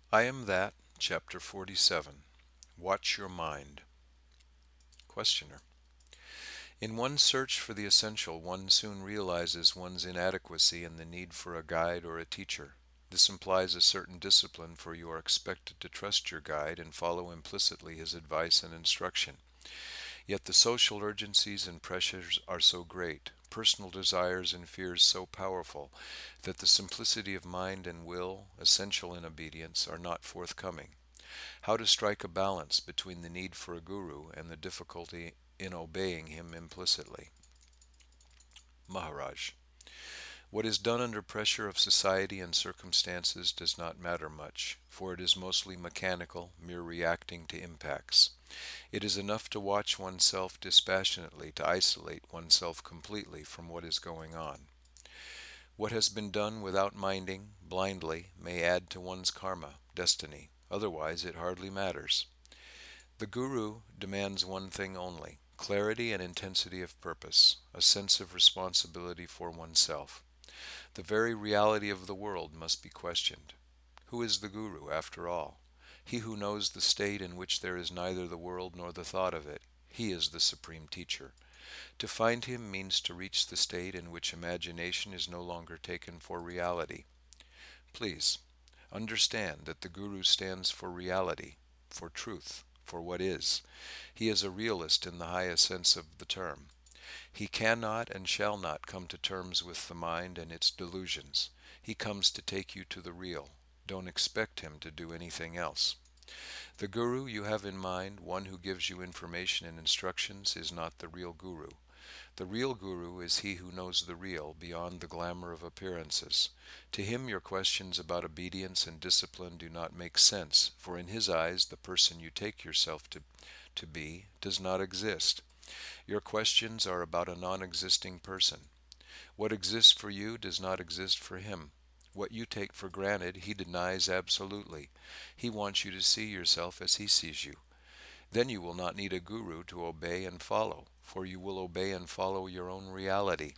I Am That, Chapter 47. Watch Your Mind. Questioner. In one's search for the essential, one soon realizes one's inadequacy and the need for a guide or a teacher. This implies a certain discipline, for you are expected to trust your guide and follow implicitly his advice and instruction. Yet the social urgencies and pressures are so great, personal desires and fears so powerful, that the simplicity of mind and will, essential in obedience, are not forthcoming. How to strike a balance between the need for a guru and the difficulty in obeying him implicitly. Maharaj. What is done under pressure of society and circumstances does not matter much, for it is mostly mechanical, mere reacting to impacts. It is enough to watch oneself dispassionately, to isolate oneself completely from what is going on. What has been done without minding, blindly, may add to one's karma, destiny. Otherwise it hardly matters. The guru demands one thing only: clarity and intensity of purpose, a sense of responsibility for oneself. The very reality of the world must be questioned. Who is the guru, after all? He who knows the state in which there is neither the world nor the thought of it. He is the supreme teacher. To find him means to reach the state in which imagination is no longer taken for reality. Please, understand that the guru stands for reality, for truth, for what is. He is a realist in the highest sense of the term. He cannot and shall not come to terms with the mind and its delusions. He comes to take you to the real. Don't expect him to do anything else. The guru you have in mind, one who gives you information and instructions, is not the real guru. The real guru is he who knows the real, beyond the glamour of appearances. To him your questions about obedience and discipline do not make sense, for in his eyes the person you take yourself to be does not exist. Your questions are about a non-existing person. What exists for you does not exist for him. What you take for granted he denies absolutely. He wants you to see yourself as he sees you. Then you will not need a guru to obey and follow, for you will obey and follow your own reality.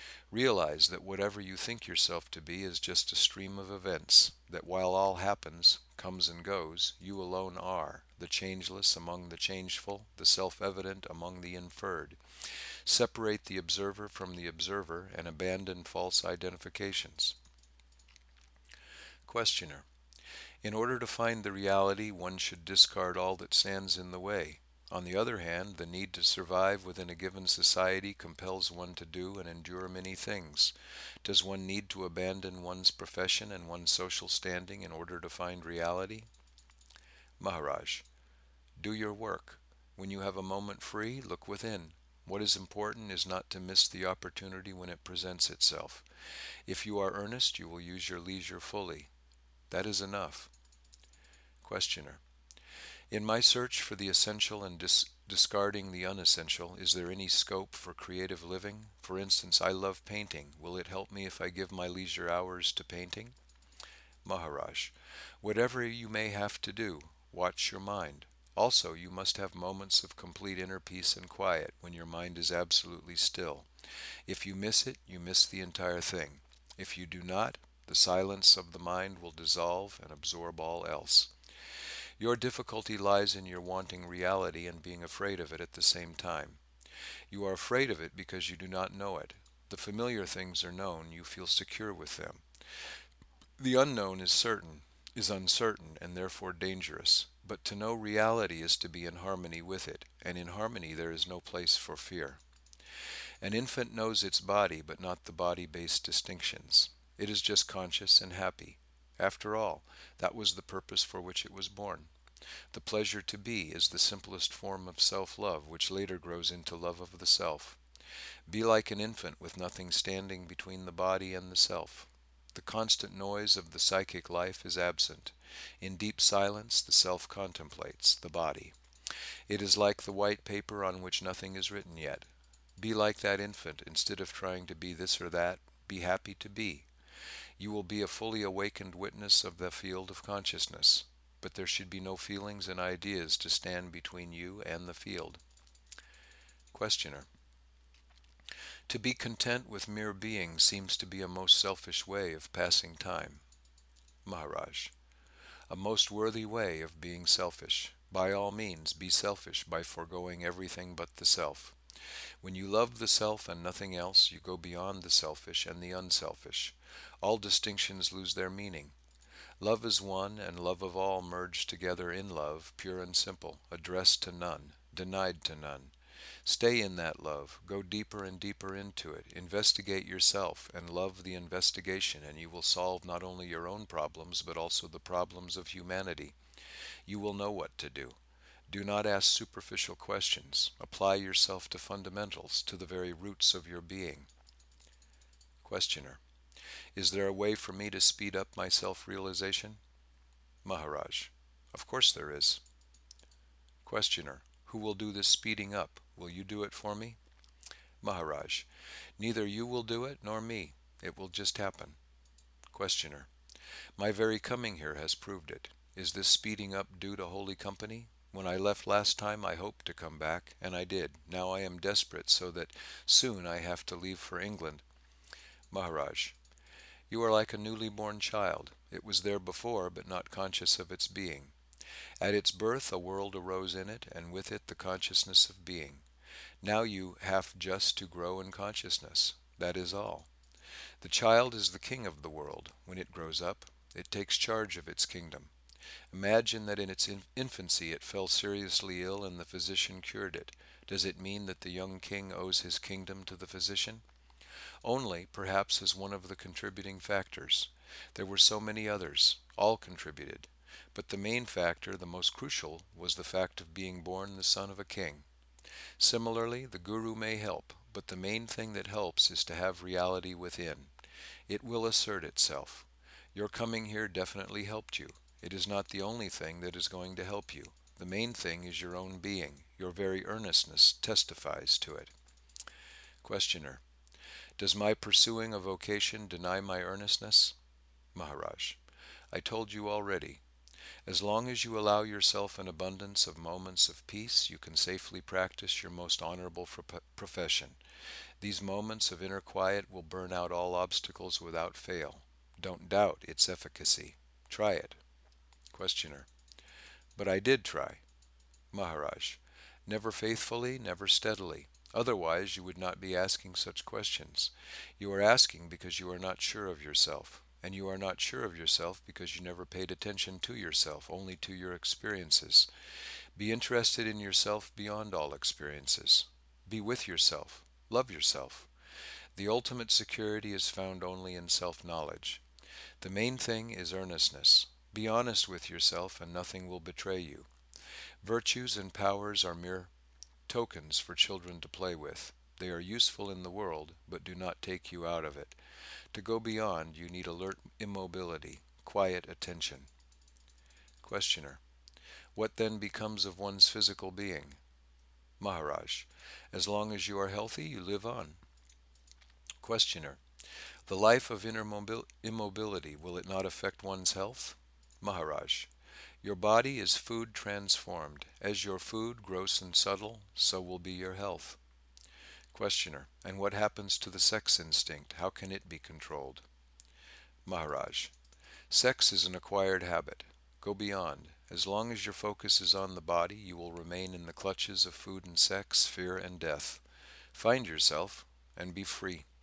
Realize that whatever you think yourself to be is just a stream of events, that while all happens, comes and goes, you alone are, the changeless among the changeful, the self-evident among the inferred. Separate the observer from the observer and abandon false identifications. Questioner. In order to find the reality, one should discard all that stands in the way. On the other hand, the need to survive within a given society compels one to do and endure many things. Does one need to abandon one's profession and one's social standing in order to find reality? Maharaj. Do your work. When you have a moment free, look within. What is important is not to miss the opportunity when it presents itself. If you are earnest, you will use your leisure fully. That is enough. Questioner. In my search for the essential and discarding the unessential, is there any scope for creative living? For instance, I love painting. Will it help me if I give my leisure hours to painting? Maharaj. Whatever you may have to do, watch your mind. Also, you must have moments of complete inner peace and quiet, when your mind is absolutely still. If you miss it, you miss the entire thing. If you do not, the silence of the mind will dissolve and absorb all else. Your difficulty lies in your wanting reality and being afraid of it at the same time. You are afraid of it because you do not know it. The familiar things are known, you feel secure with them. The unknown is uncertain, and therefore dangerous. But to know reality is to be in harmony with it, and in harmony there is no place for fear. An infant knows its body, but not the body-based distinctions. It is just conscious and happy. After all, that was the purpose for which it was born. The pleasure to be is the simplest form of self-love, which later grows into love of the self. Be like an infant with nothing standing between the body and the self. The constant noise of the psychic life is absent. In deep silence the self contemplates, the body. It is like the white paper on which nothing is written yet. Be like that infant. Instead of trying to be this or that, be happy to be. You will be a fully awakened witness of the field of consciousness, but there should be no feelings and ideas to stand between you and the field. Questioner. To be content with mere being seems to be a most selfish way of passing time. Maharaj. A most worthy way of being selfish. By all means, be selfish by foregoing everything but the self. When you love the self and nothing else, you go beyond the selfish and the unselfish. All distinctions lose their meaning. Love is one, and love of all merged together in love, pure and simple, addressed to none, denied to none. Stay in that love, go deeper and deeper into it, investigate yourself, and love the investigation, and you will solve not only your own problems, but also the problems of humanity. You will know what to do. Do not ask superficial questions. Apply yourself to fundamentals, to the very roots of your being. Questioner: Is there a way for me to speed up my self-realization? Maharaj: Of course there is. Questioner: Who will do this speeding up? Will you do it for me? Maharaj: Neither you will do it nor me. It will just happen. Questioner: My very coming here has proved it. Is this speeding up due to holy company? When I left last time I hoped to come back, and I did. Now I am desperate, so that soon I have to leave for England. Maharaj: You are like a newly born child. It was there before, but not conscious of its being. At its birth a world arose in it, and with it the consciousness of being. Now you have just to grow in consciousness. That is all. The child is the king of the world. When it grows up, it takes charge of its kingdom. Imagine that in its infancy it fell seriously ill and the physician cured it. Does it mean that the young king owes his kingdom to the physician? Only, perhaps, as one of the contributing factors. There were so many others. All contributed. But the main factor, the most crucial, was the fact of being born the son of a king. Similarly, the guru may help, but the main thing that helps is to have reality within. It will assert itself. Your coming here definitely helped you. It is not the only thing that is going to help you. The main thing is your own being. Your very earnestness testifies to it. Questioner: Does my pursuing a vocation deny my earnestness? Maharaj: I told you already. As long as you allow yourself an abundance of moments of peace, you can safely practice your most honorable profession. These moments of inner quiet will burn out all obstacles without fail. Don't doubt its efficacy. Try it. Questioner: But I did try. Maharaj: Never faithfully, never steadily. Otherwise you would not be asking such questions. You are asking because you are not sure of yourself. And you are not sure of yourself because you never paid attention to yourself, only to your experiences. Be interested in yourself beyond all experiences. Be with yourself. Love yourself. The ultimate security is found only in self-knowledge. The main thing is earnestness. Be honest with yourself and nothing will betray you. Virtues and powers are mere tokens for children to play with. They are useful in the world, but do not take you out of it. To go beyond, you need alert immobility, quiet attention. Questioner: What then becomes of one's physical being? Maharaj: As long as you are healthy, you live on. Questioner: The life of inner immobility, will it not affect one's health? Maharaj: Your body is food transformed. As your food, gross and subtle, so will be your health. Questioner: And what happens to the sex instinct? How can it be controlled? Maharaj: Sex is an acquired habit. Go beyond. As long as your focus is on the body, you will remain in the clutches of food and sex, fear and death. Find yourself and be free.